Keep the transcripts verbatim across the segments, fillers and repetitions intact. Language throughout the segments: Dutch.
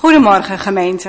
Goedemorgen gemeente.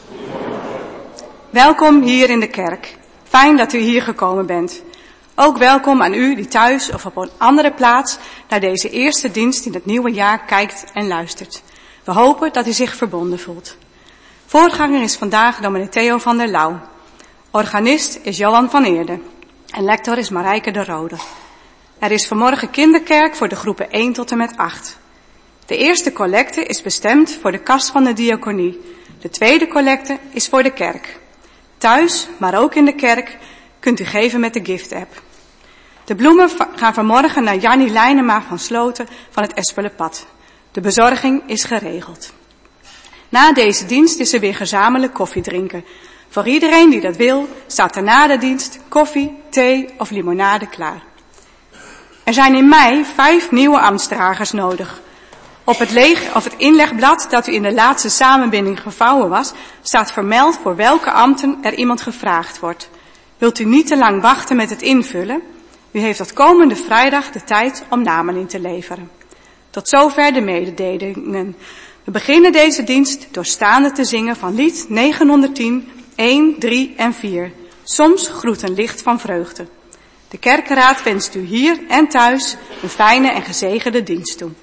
Welkom hier in de kerk. Fijn dat u hier gekomen bent. Ook welkom aan u die thuis of op een andere plaats naar deze eerste dienst in het nieuwe jaar kijkt en luistert. We hopen dat u zich verbonden voelt. Voorganger is vandaag dominee Theo van der Lauw. Organist is Johan van Eerde. En lector is Marijke de Rode. Er is vanmorgen kinderkerk voor de groepen één tot en met acht. De eerste collecte is bestemd voor de kas van de diaconie. De tweede collecte is voor de kerk. Thuis, maar ook in de kerk, kunt u geven met de gift-app. De bloemen gaan vanmorgen naar Jannie Leinema van Sloten van het Esperlepad. De bezorging is geregeld. Na deze dienst is er weer gezamenlijk koffie drinken. Voor iedereen die dat wil, staat er na de dienst koffie, thee of limonade klaar. Er zijn in mei vijf nieuwe ambtsdragers nodig. Op het, leeg, of het inlegblad dat u in de laatste samenbinding gevouwen was, staat vermeld voor welke ambten er iemand gevraagd wordt. Wilt u niet te lang wachten met het invullen? U heeft tot komende vrijdag de tijd om namen in te leveren. Tot zover de mededelingen. We beginnen deze dienst door staande te zingen van lied negenhonderdtien, één, drie en vier. Soms groet een licht van vreugde. De kerkenraad wenst u hier en thuis een fijne en gezegende dienst toe.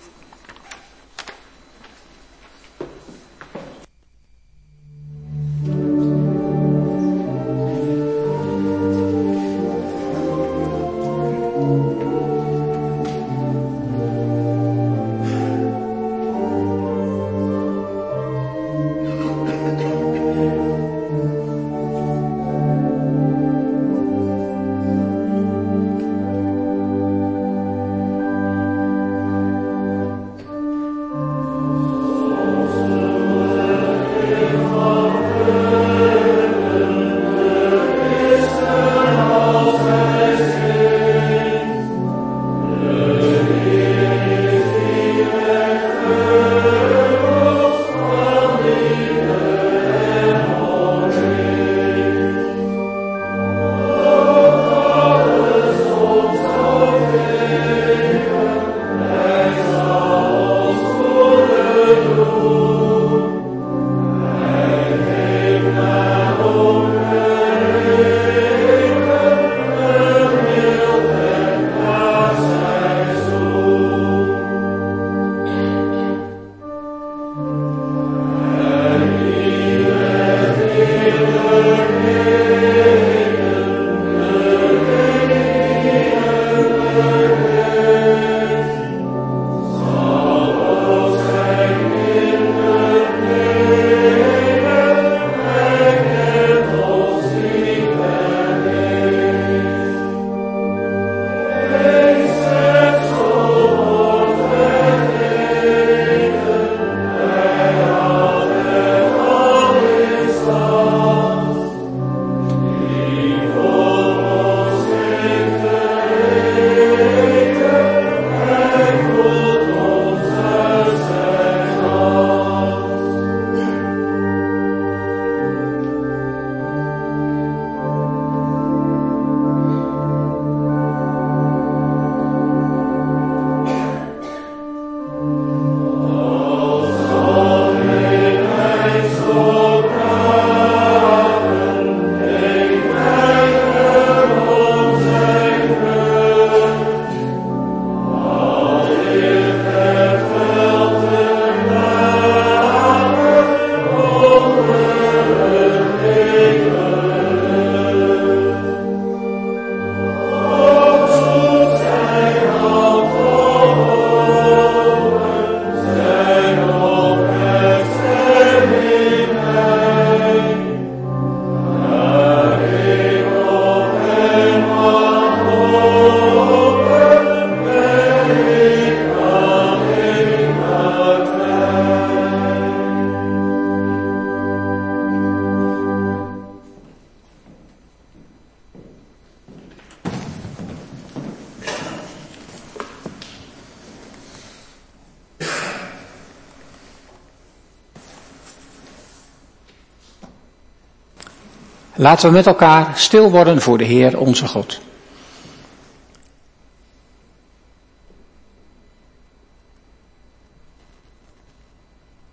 Laten we met elkaar stil worden voor de Heer onze God.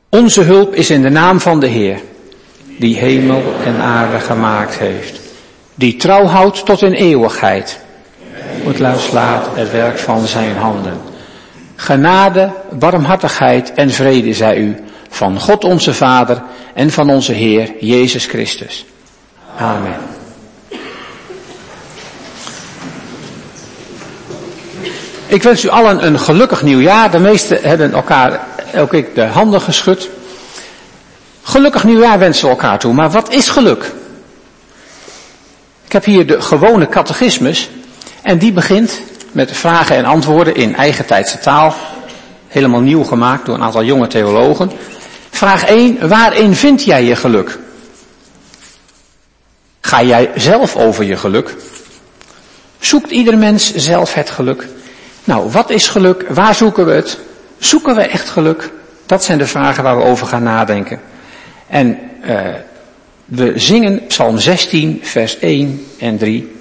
Onze hulp is in de naam van de Heer, die hemel en aarde gemaakt heeft, die trouw houdt tot in eeuwigheid. Het luislaat het werk van zijn handen. Genade, barmhartigheid en vrede zij u, van God onze Vader en van onze Heer Jezus Christus. Amen. Ik wens u allen een gelukkig nieuwjaar. De meesten hebben elkaar elke keer de handen geschud. Gelukkig nieuwjaar wensen we elkaar toe. Maar wat is geluk? Ik heb hier de gewone catechismus. En die begint met vragen en antwoorden in eigentijdse taal. Helemaal nieuw gemaakt door een aantal jonge theologen. Vraag één. Waarin vind jij je geluk? Ga jij zelf over je geluk? Zoekt ieder mens zelf het geluk? Nou, wat is geluk? Waar zoeken we het? Zoeken we echt geluk? Dat zijn de vragen waar we over gaan nadenken. En uh, we zingen Psalm zestien, vers één en drie.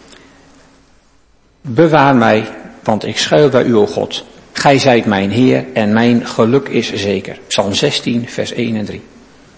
Bewaar mij, want ik schuil bij u, o God. Gij zijt mijn Heer en mijn geluk is zeker. Psalm zestien, vers één en drie.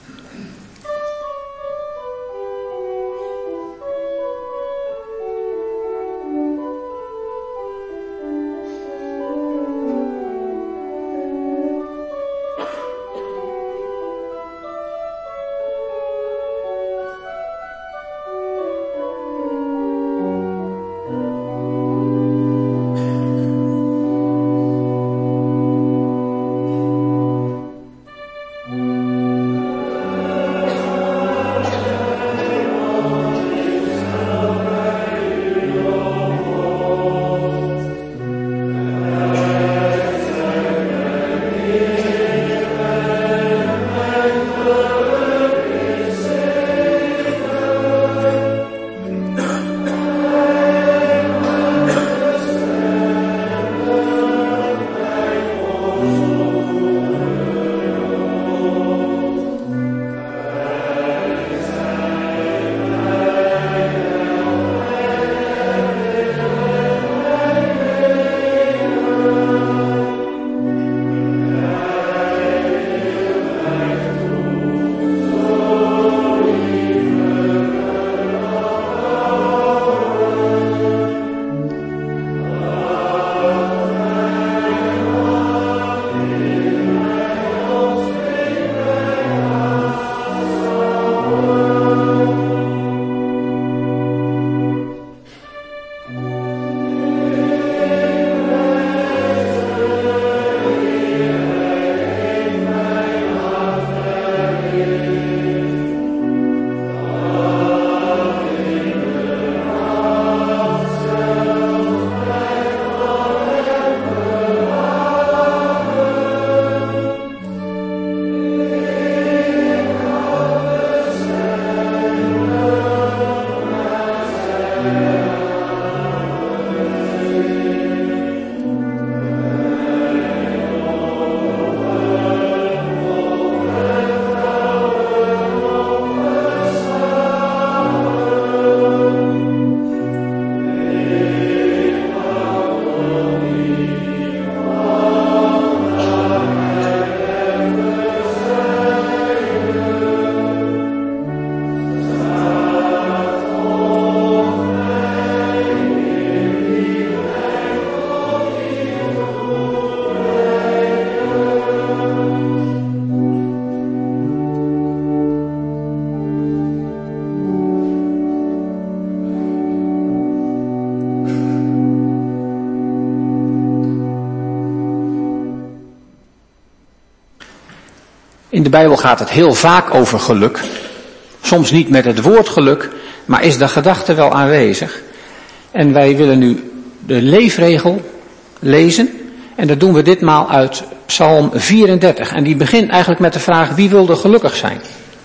In de Bijbel gaat het heel vaak over geluk. Soms niet met het woord geluk, maar is de gedachte wel aanwezig. En wij willen nu de leefregel lezen. En dat doen we ditmaal uit Psalm vierendertig. En die begint eigenlijk met de vraag, wie wil er gelukkig zijn?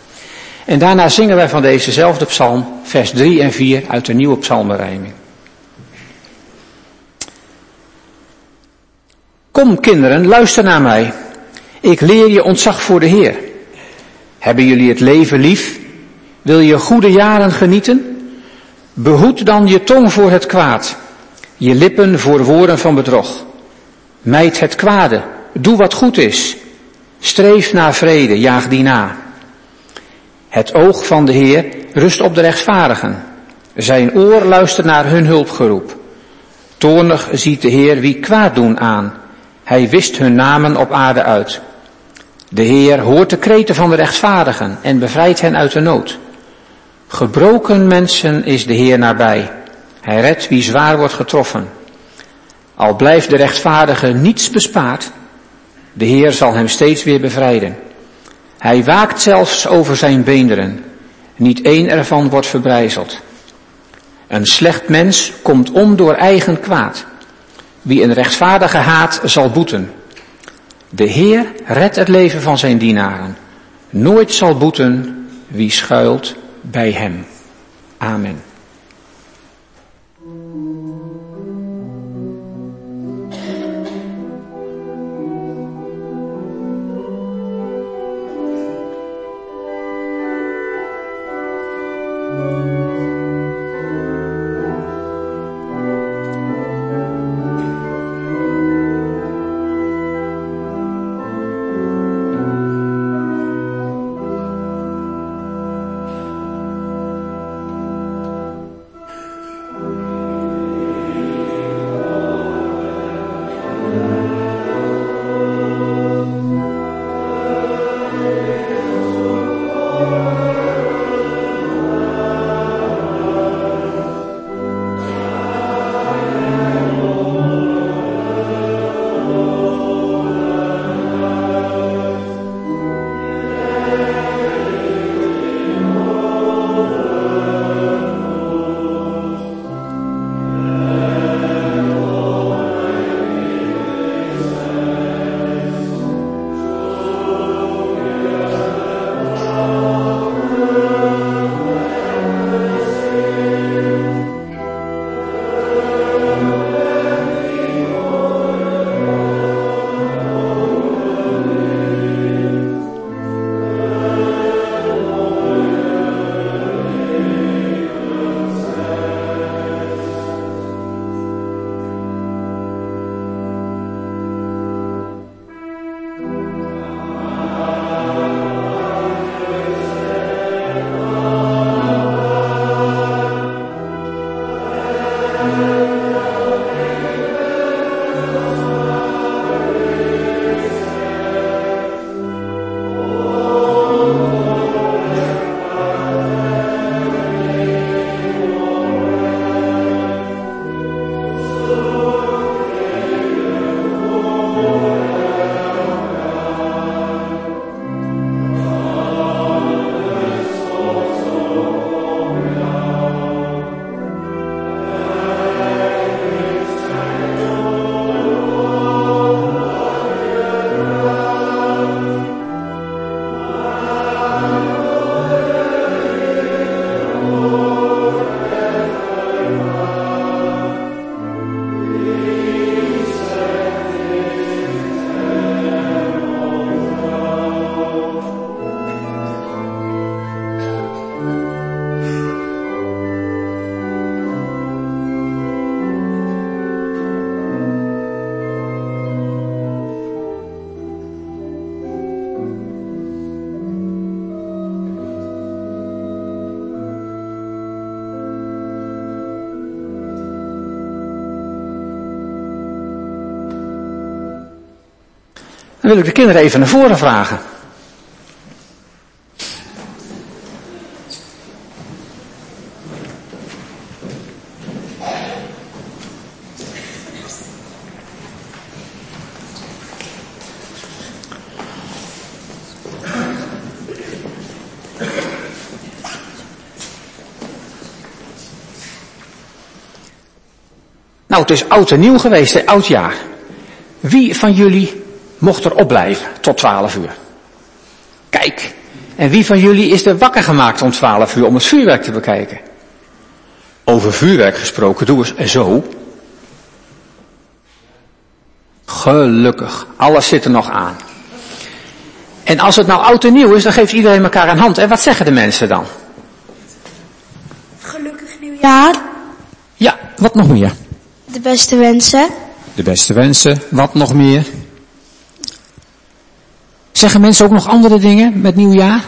En daarna zingen wij van dezezelfde psalm, vers drie en vier uit de nieuwe psalmenrijming. Kom kinderen, luister naar mij. Ik leer je ontzag voor de Heer. Hebben jullie het leven lief? Wil je goede jaren genieten? Behoed dan je tong voor het kwaad, je lippen voor woorden van bedrog. Mijd het kwade, doe wat goed is. Streef naar vrede, jaag die na. Het oog van de Heer rust op de rechtvaardigen. Zijn oor luistert naar hun hulpgeroep. Toornig ziet de Heer wie kwaad doen aan. Hij wist hun namen op aarde uit. De Heer hoort de kreten van de rechtvaardigen en bevrijdt hen uit de nood. Gebroken mensen is de Heer nabij. Hij redt wie zwaar wordt getroffen. Al blijft de rechtvaardige niets bespaard, de Heer zal hem steeds weer bevrijden. Hij waakt zelfs over zijn beenderen. Niet één ervan wordt verbrijzeld. Een slecht mens komt om door eigen kwaad. Wie een rechtvaardige haat zal boeten. De Heer redt het leven van zijn dienaren. Nooit zal boeten wie schuilt bij hem. Amen. Dan wil ik de kinderen even naar voren vragen. Nou, het is oud en nieuw geweest, hè? Oud jaar. Wie van jullie mocht er opblijven tot twaalf uur? Kijk, en wie van jullie is er wakker gemaakt om twaalf uur om het vuurwerk te bekijken? Over vuurwerk gesproken, doe eens zo. Gelukkig, alles zit er nog aan. En als het nou oud en nieuw is, dan geeft iedereen elkaar een hand. En wat zeggen de mensen dan? Gelukkig nieuwjaar. Ja, wat nog meer? De beste wensen. De beste wensen, wat nog meer? Zeggen mensen ook nog andere dingen met nieuwjaar?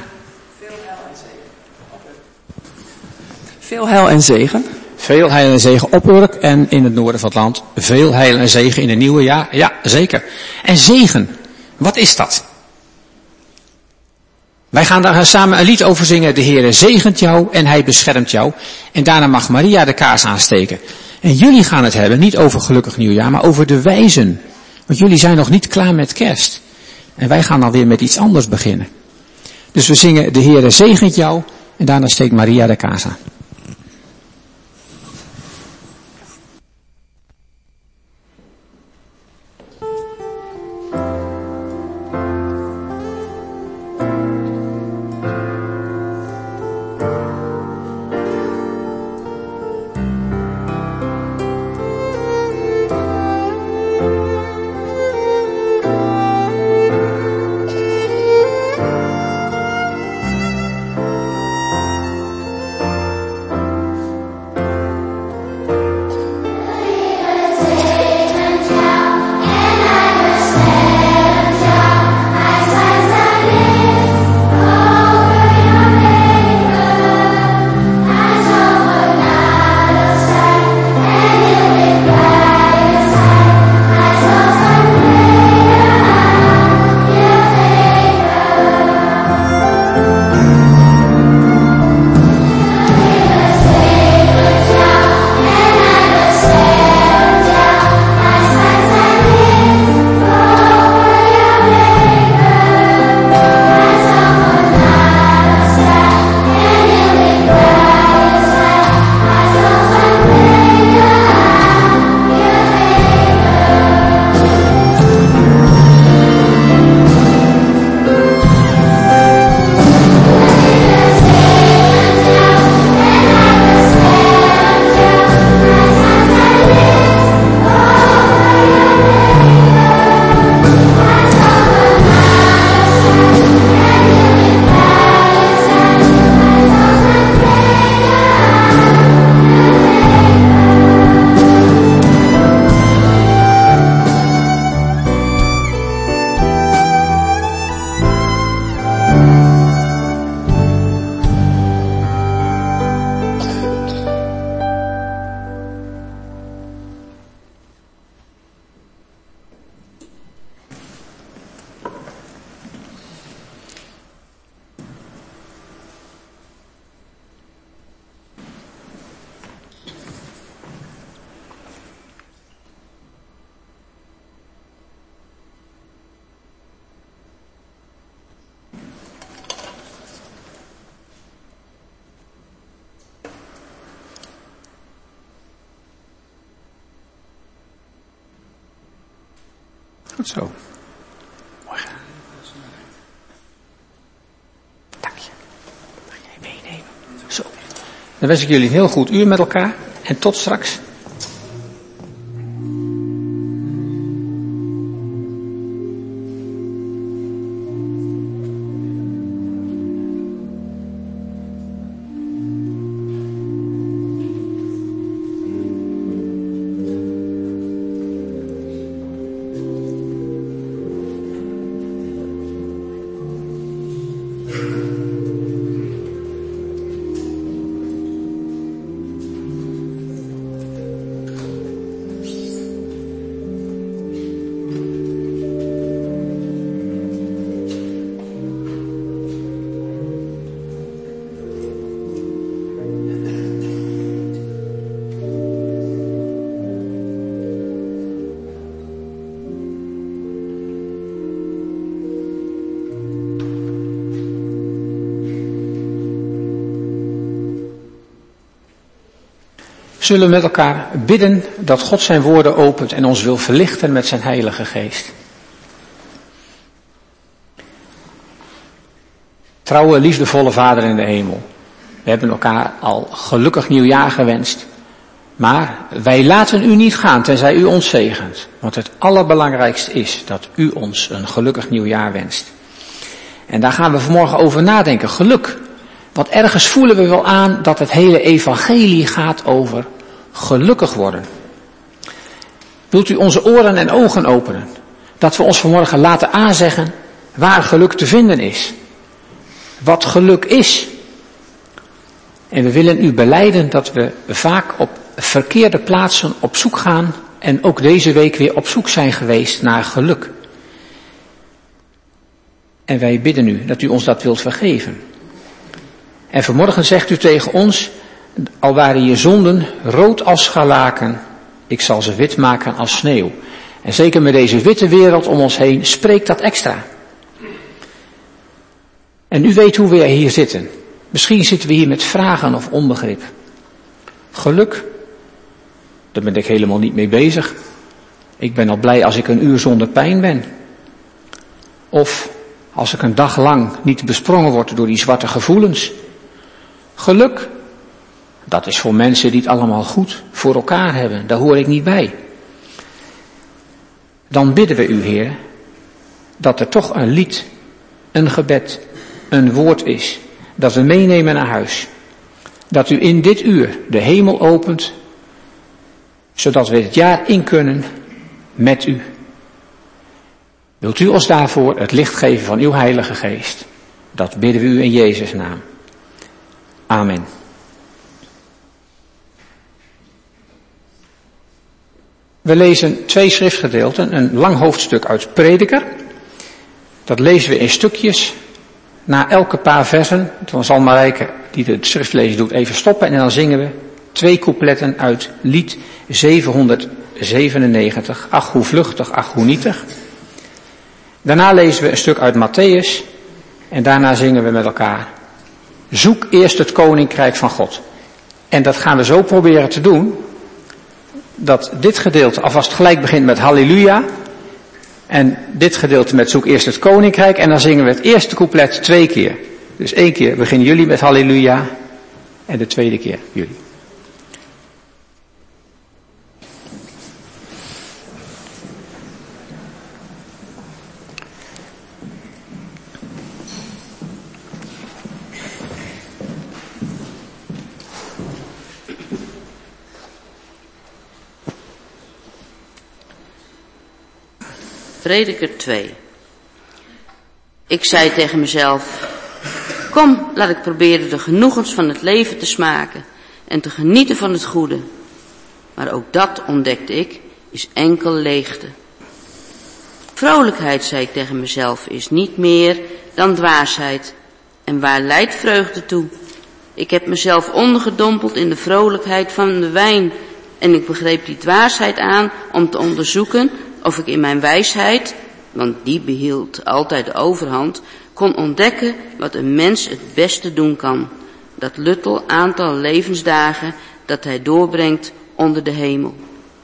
Veel heil en zegen. Veel heil en zegen op Urk en in het noorden van het land. Veel heil en zegen in het nieuwe jaar. Ja, zeker. En zegen, wat is dat? Wij gaan daar samen een lied over zingen. De Heere zegent jou en hij beschermt jou. En daarna mag Maria de kaars aansteken. En jullie gaan het hebben, niet over gelukkig nieuwjaar, maar over de wijzen. Want jullie zijn nog niet klaar met kerst. En wij gaan dan weer met iets anders beginnen. Dus we zingen de Heere zegent jou en daarna steekt Maria de kaars aan. Goed zo. Mooi gedaan. Dank je. Mag jij meenemen? Zo. Dan wens ik jullie een heel goed uur met elkaar. En tot straks. Zullen we met elkaar bidden dat God zijn woorden opent en ons wil verlichten met zijn Heilige Geest. Trouwe, liefdevolle Vader in de hemel. We hebben elkaar al gelukkig nieuwjaar gewenst. Maar wij laten u niet gaan tenzij u ons zegent. Want het allerbelangrijkste is dat u ons een gelukkig nieuwjaar wenst. En daar gaan we vanmorgen over nadenken. Geluk. Want ergens voelen we wel aan dat het hele evangelie gaat over gelukkig worden. Wilt u onze oren en ogen openen? Dat we ons vanmorgen laten aanzeggen waar geluk te vinden is. Wat geluk is. En we willen u belijden dat we vaak op verkeerde plaatsen op zoek gaan en ook deze week weer op zoek zijn geweest naar geluk. En wij bidden u dat u ons dat wilt vergeven. En vanmorgen zegt u tegen ons, al waren je zonden rood als scharlaken, ik zal ze wit maken als sneeuw. En zeker met deze witte wereld om ons heen spreekt dat extra. En u weet hoe we hier zitten. Misschien zitten we hier met vragen of onbegrip. Geluk, daar ben ik helemaal niet mee bezig. Ik ben al blij als ik een uur zonder pijn ben. Of als ik een dag lang niet besprongen word door die zwarte gevoelens. Geluk, dat is voor mensen die het allemaal goed voor elkaar hebben. Daar hoor ik niet bij. Dan bidden we u, Heer, dat er toch een lied, een gebed, een woord is, dat we meenemen naar huis. Dat u in dit uur de hemel opent, zodat we het jaar in kunnen met u. Wilt u ons daarvoor het licht geven van uw Heilige Geest? Dat bidden we u in Jezus' naam. Amen. We lezen twee schriftgedeelten, een lang hoofdstuk uit Prediker. Dat lezen we in stukjes. Na elke paar versen, dan zal Marijke, die de schriftlezing doet, even stoppen. En dan zingen we twee coupletten uit lied zevenhonderdzevenennegentig. Ach, hoe vluchtig, ach, hoe nietig. Daarna lezen we een stuk uit Matthäus. En daarna zingen we met elkaar. Zoek eerst het koninkrijk van God. En dat gaan we zo proberen te doen, dat dit gedeelte alvast gelijk begint met halleluja. En dit gedeelte met zoek eerst het koninkrijk. En dan zingen we het eerste couplet twee keer. Dus één keer beginnen jullie met halleluja. En de tweede keer jullie. Prediker twee. Ik zei tegen mezelf, kom, laat ik proberen de genoegens van het leven te smaken en te genieten van het goede. Maar ook dat, ontdekte ik, is enkel leegte. Vrolijkheid, zei ik tegen mezelf, is niet meer dan dwaasheid. En waar leidt vreugde toe? Ik heb mezelf ondergedompeld in de vrolijkheid van de wijn en ik begreep die dwaasheid aan om te onderzoeken of ik in mijn wijsheid, want die behield altijd de overhand, kon ontdekken wat een mens het beste doen kan. Dat luttel aantal levensdagen dat hij doorbrengt onder de hemel.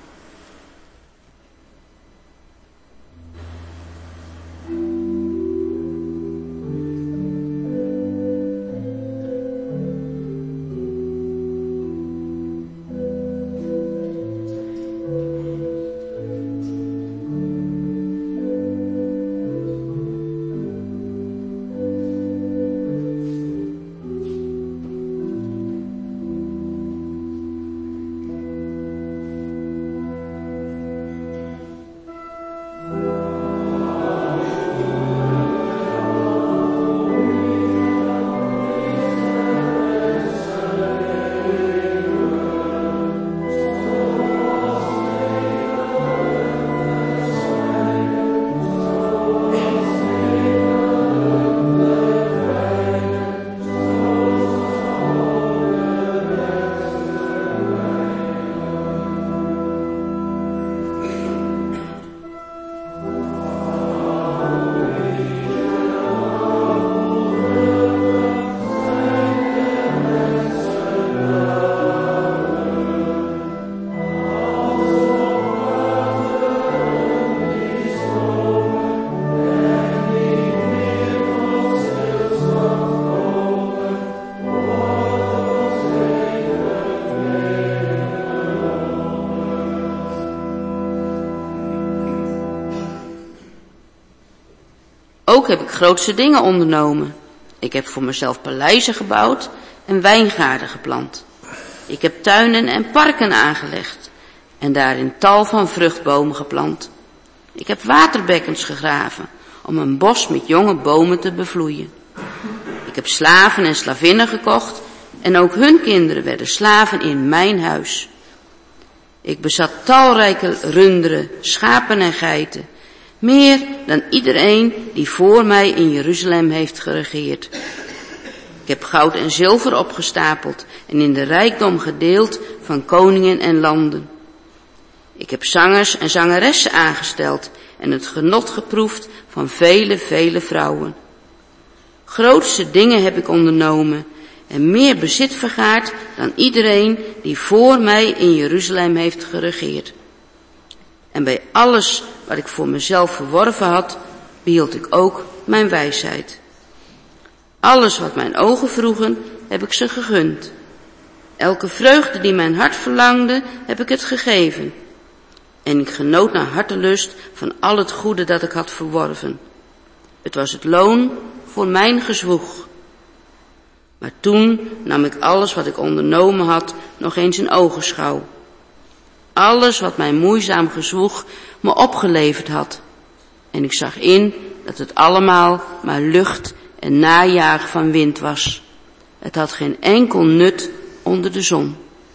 Ook heb ik grootste dingen ondernomen. Ik heb voor mezelf paleizen gebouwd en wijngaarden geplant. Ik heb tuinen en parken aangelegd en daarin tal van vruchtbomen geplant. Ik heb waterbekkens gegraven om een bos met jonge bomen te bevloeien. Ik heb slaven en slavinnen gekocht en ook hun kinderen werden slaven in mijn huis. Ik bezat talrijke runderen, schapen en geiten, meer dan iedereen die voor mij in Jeruzalem heeft geregeerd. Ik heb goud en zilver opgestapeld en in de rijkdom gedeeld van koningen en landen. Ik heb zangers en zangeressen aangesteld en het genot geproefd van vele, vele vrouwen. Grootste dingen heb ik ondernomen en meer bezit vergaard dan iedereen die voor mij in Jeruzalem heeft geregeerd. En bij alles wat ik voor mezelf verworven had, behield ik ook mijn wijsheid. Alles wat mijn ogen vroegen, heb ik ze gegund. Elke vreugde die mijn hart verlangde, heb ik het gegeven. En ik genoot naar hartelust van al het goede dat ik had verworven. Het was het loon voor mijn gezwoeg. Maar toen nam ik alles wat ik ondernomen had nog eens in ogenschouw. Alles wat mijn moeizaam gezwoeg me opgeleverd had. En ik zag in dat het allemaal maar lucht en najagen van wind was. Het had geen enkel nut onder de zon.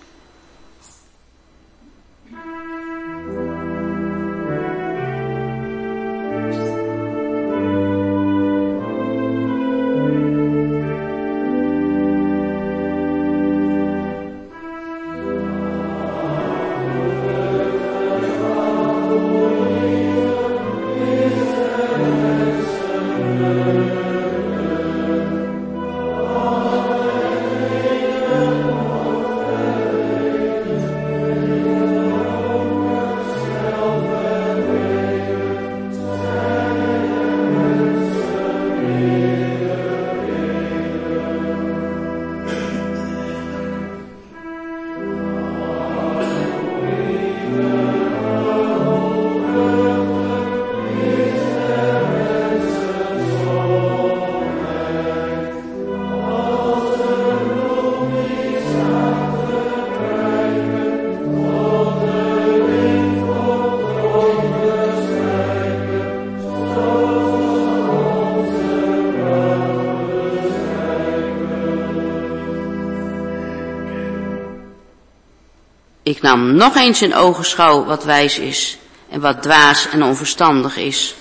Ik nam nog eens in ogenschouw wat wijs is en wat dwaas en onverstandig is.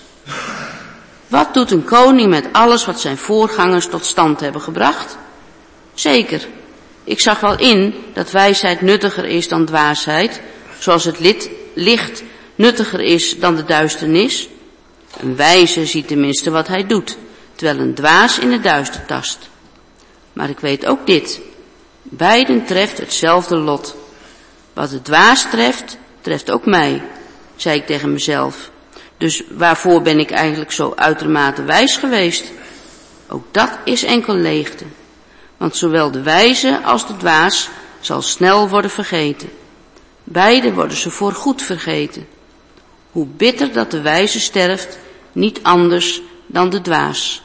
Wat doet een koning met alles wat zijn voorgangers tot stand hebben gebracht? Zeker, ik zag wel in dat wijsheid nuttiger is dan dwaasheid, zoals het lid, licht nuttiger is dan de duisternis. Een wijze ziet tenminste wat hij doet, terwijl een dwaas in het duister tast. Maar ik weet ook dit, beiden treft hetzelfde lot. Wat de dwaas treft, treft ook mij, zei ik tegen mezelf. Dus waarvoor ben ik eigenlijk zo uitermate wijs geweest? Ook dat is enkel leegte. Want zowel de wijze als de dwaas zal snel worden vergeten. Beide worden ze voor goed vergeten. Hoe bitter dat de wijze sterft, niet anders dan de dwaas.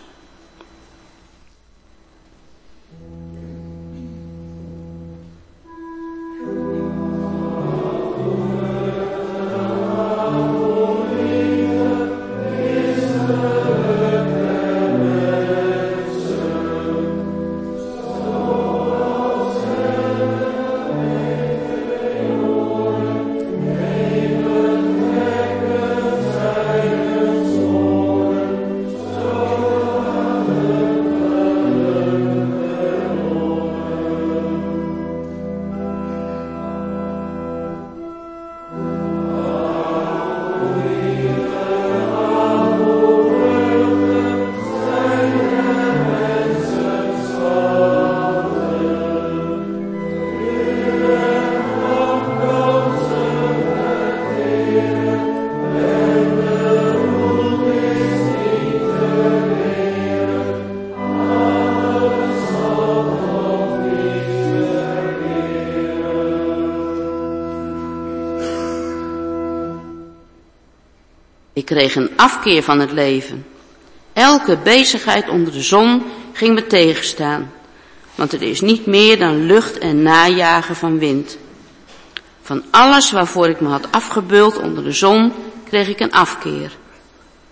Ik kreeg een afkeer van het leven. Elke bezigheid onder de zon ging me tegenstaan, want het is niet meer dan lucht en najagen van wind. Van alles waarvoor ik me had afgebeuld onder de zon, kreeg ik een afkeer.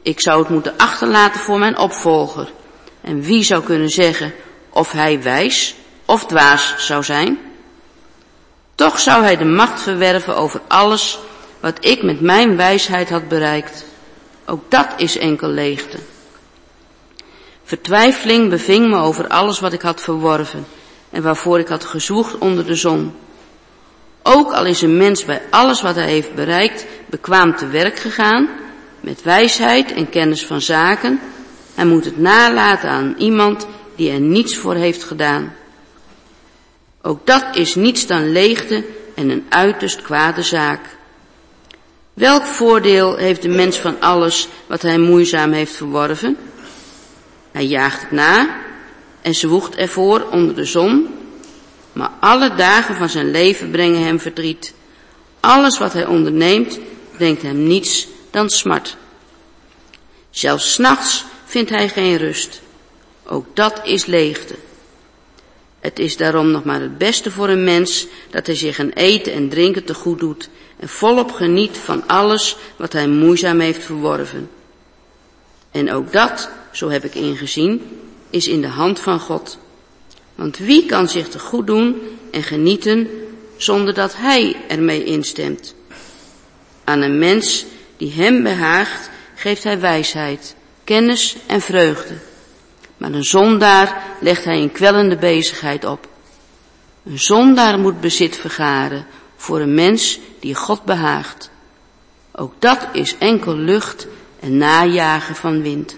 Ik zou het moeten achterlaten voor mijn opvolger. En wie zou kunnen zeggen of hij wijs of dwaas zou zijn? Toch zou hij de macht verwerven over alles wat ik met mijn wijsheid had bereikt. Ook dat is enkel leegte. Vertwijfeling beving me over alles wat ik had verworven en waarvoor ik had gezwoegd onder de zon. Ook al is een mens bij alles wat hij heeft bereikt bekwaam te werk gegaan, met wijsheid en kennis van zaken, hij moet het nalaten aan iemand die er niets voor heeft gedaan. Ook dat is niets dan leegte en een uiterst kwade zaak. Welk voordeel heeft de mens van alles wat hij moeizaam heeft verworven? Hij jaagt het na en zwoegt ervoor onder de zon, maar alle dagen van zijn leven brengen hem verdriet. Alles wat hij onderneemt brengt hem niets dan smart. Zelfs 's nachts vindt hij geen rust. Ook dat is leegte. Het is daarom nog maar het beste voor een mens dat hij zich aan eten en drinken te goed doet en volop geniet van alles wat hij moeizaam heeft verworven. En ook dat, zo heb ik ingezien, is in de hand van God. Want wie kan zich te goed doen en genieten zonder dat hij ermee instemt? Aan een mens die hem behaagt, geeft hij wijsheid, kennis en vreugde. Maar een zondaar legt hij een kwellende bezigheid op. Een zondaar moet bezit vergaren voor een mens die God behaagt. Ook dat is enkel lucht en najagen van wind.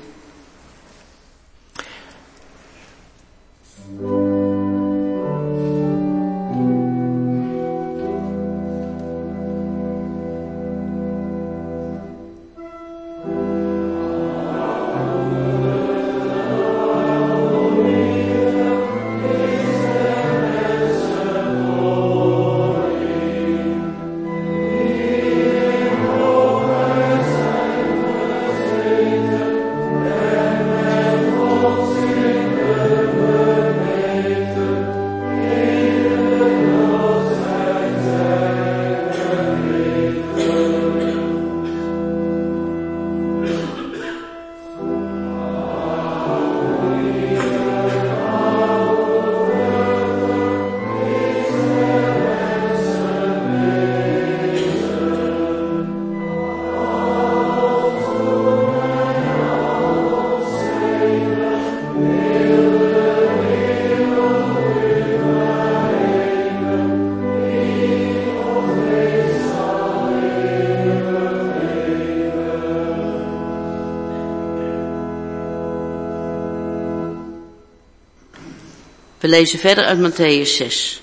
We lezen verder uit Mattheüs zes.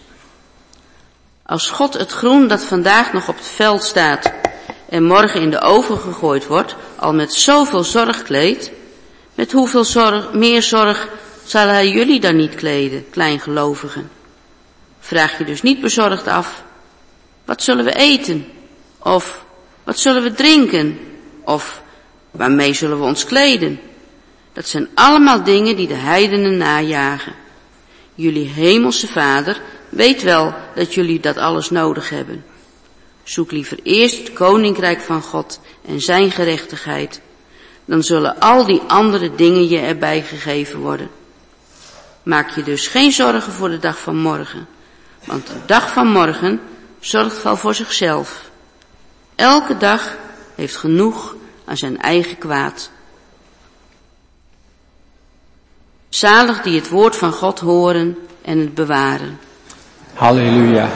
Als God het groen dat vandaag nog op het veld staat en morgen in de oven gegooid wordt, al met zoveel zorg kleedt, met hoeveel zorg, meer zorg zal hij jullie dan niet kleden, kleingelovigen? Vraag je dus niet bezorgd af, wat zullen we eten? Of wat zullen we drinken? Of waarmee zullen we ons kleden? Dat zijn allemaal dingen die de heidenen najagen. Jullie hemelse Vader weet wel dat jullie dat alles nodig hebben. Zoek liever eerst het koninkrijk van God en zijn gerechtigheid. Dan zullen al die andere dingen je erbij gegeven worden. Maak je dus geen zorgen voor de dag van morgen. Want de dag van morgen zorgt wel voor zichzelf. Elke dag heeft genoeg aan zijn eigen kwaad. Zalig die het woord van God horen en het bewaren. Halleluja.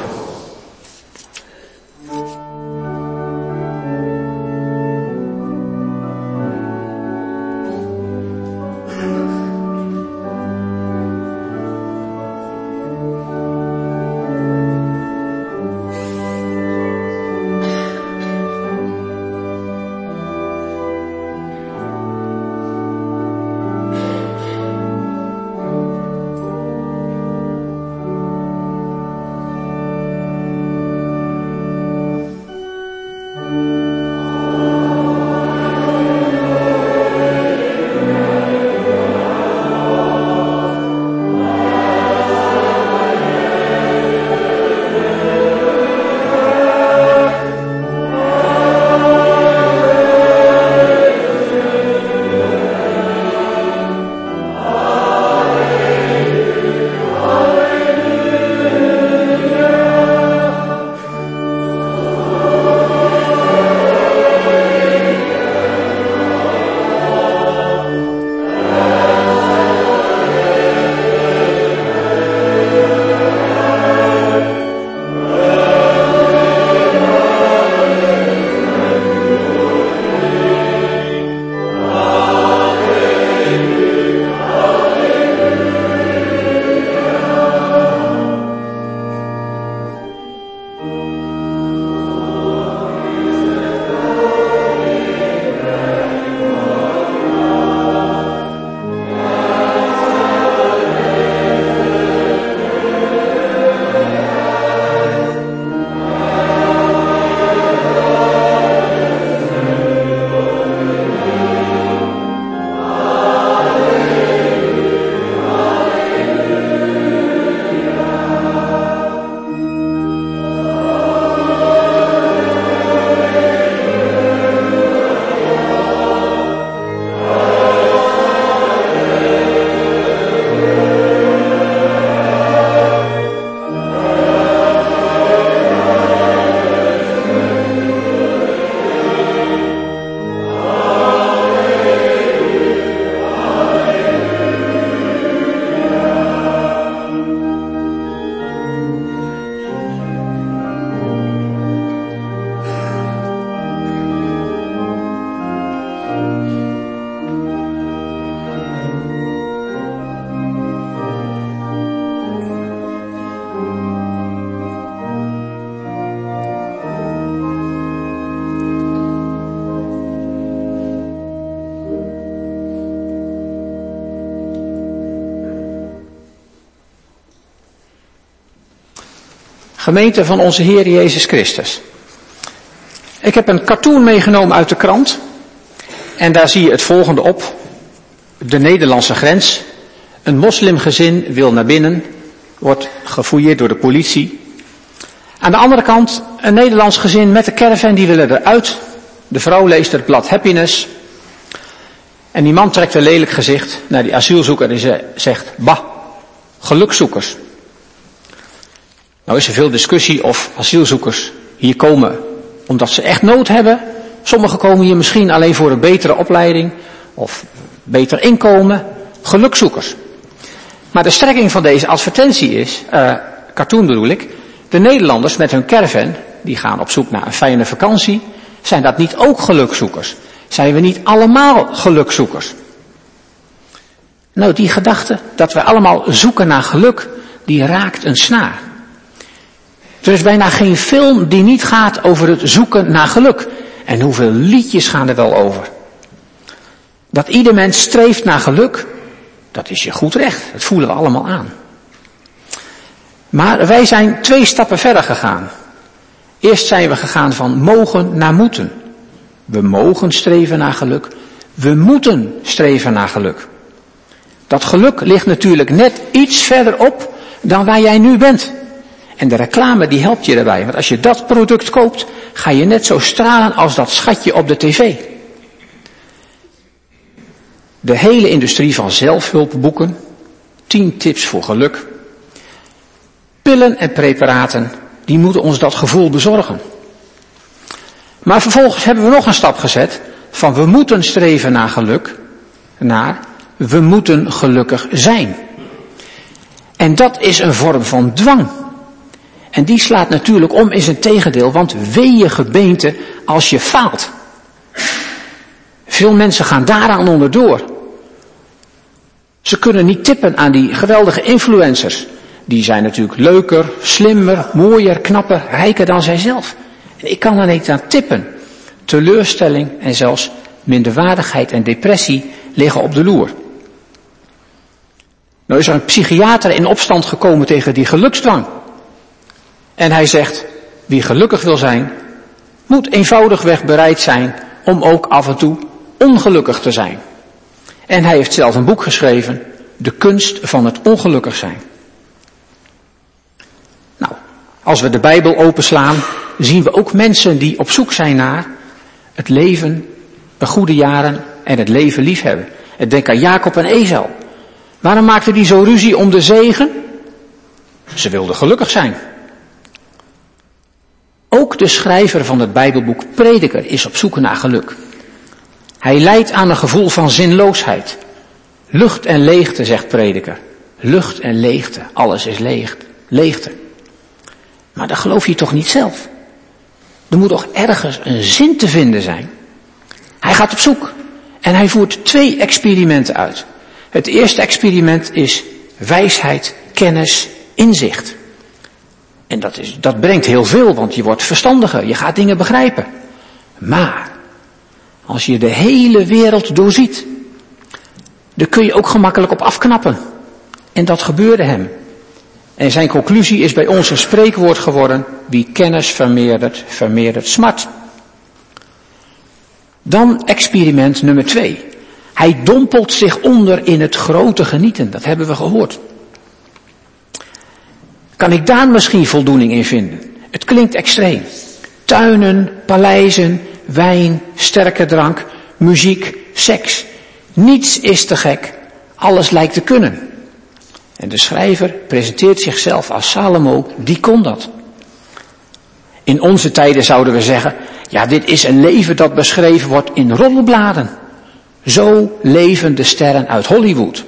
Gemeente van onze Heer Jezus Christus. Ik heb een cartoon meegenomen uit de krant. En daar zie je het volgende op. De Nederlandse grens. Een moslimgezin wil naar binnen. Wordt gefouilleerd door de politie. Aan de andere kant een Nederlands gezin met een caravan, die willen eruit. De vrouw leest het blad Happiness. En die man trekt een lelijk gezicht naar die asielzoeker en ze zegt, bah, gelukzoekers. Nou is er veel discussie of asielzoekers hier komen omdat ze echt nood hebben. Sommigen komen hier misschien alleen voor een betere opleiding of beter inkomen. Gelukzoekers. Maar de strekking van deze advertentie is, uh, cartoon bedoel ik, de Nederlanders met hun caravan, die gaan op zoek naar een fijne vakantie. Zijn dat niet ook gelukzoekers? Zijn we niet allemaal gelukzoekers? Nou, die gedachte dat we allemaal zoeken naar geluk, die raakt een snaar. Er is bijna geen film die niet gaat over het zoeken naar geluk. En hoeveel liedjes gaan er wel over? Dat ieder mens streeft naar geluk, dat is je goed recht. Dat voelen we allemaal aan. Maar wij zijn twee stappen verder gegaan. Eerst zijn we gegaan van mogen naar moeten. We mogen streven naar geluk. We moeten streven naar geluk. Dat geluk ligt natuurlijk net iets verder op dan waar jij nu bent. En de reclame die helpt je daarbij. Want als je dat product koopt, ga je net zo stralen als dat schatje op de tv. De hele industrie van zelfhulpboeken. tien tips voor geluk. Pillen en preparaten, die moeten ons dat gevoel bezorgen. Maar vervolgens hebben we nog een stap gezet. Van we moeten streven naar geluk. Naar we moeten gelukkig zijn. En dat is een vorm van dwang. En die slaat natuurlijk om in zijn tegendeel. Want wee je gebeente als je faalt. Veel mensen gaan daaraan onderdoor. Ze kunnen niet tippen aan die geweldige influencers. Die zijn natuurlijk leuker, slimmer, mooier, knapper, rijker dan zijzelf. En ik kan er niet aan tippen. Teleurstelling en zelfs minderwaardigheid en depressie liggen op de loer. Nou is er een psychiater in opstand gekomen tegen die geluksdwang. En hij zegt, wie gelukkig wil zijn, moet eenvoudigweg bereid zijn om ook af en toe ongelukkig te zijn. En hij heeft zelf een boek geschreven, De kunst van het ongelukkig zijn. Nou, als we de Bijbel openslaan, zien we ook mensen die op zoek zijn naar het leven, de goede jaren en het leven liefhebben. Ik denk aan Jacob en Esau. Waarom maakten die zo ruzie om de zegen? Ze wilden gelukkig zijn. Ook de schrijver van het Bijbelboek Prediker is op zoek naar geluk. Hij lijdt aan een gevoel van zinloosheid. Lucht en leegte, zegt Prediker. Lucht en leegte, alles is leeg, leegte. Maar dat geloof je toch niet zelf? Er moet toch ergens een zin te vinden zijn? Hij gaat op zoek en hij voert twee experimenten uit. Het eerste experiment is wijsheid, kennis, inzicht. En dat, is, dat brengt heel veel, want je wordt verstandiger, je gaat dingen begrijpen. Maar als je de hele wereld doorziet, dan kun je ook gemakkelijk op afknappen. En dat gebeurde hem. En zijn conclusie is bij ons een spreekwoord geworden: wie kennis vermeerdert, vermeerdert smart. Dan experiment nummer twee. Hij dompelt zich onder in het grote genieten, dat hebben we gehoord. Kan ik daar misschien voldoening in vinden? Het klinkt extreem. Tuinen, paleizen, wijn, sterke drank, muziek, seks. Niets is te gek, alles lijkt te kunnen. En de schrijver presenteert zichzelf als Salomo, die kon dat. In onze tijden zouden we zeggen, ja, dit is een leven dat beschreven wordt in roddelbladen. Zo leven de sterren uit Hollywood.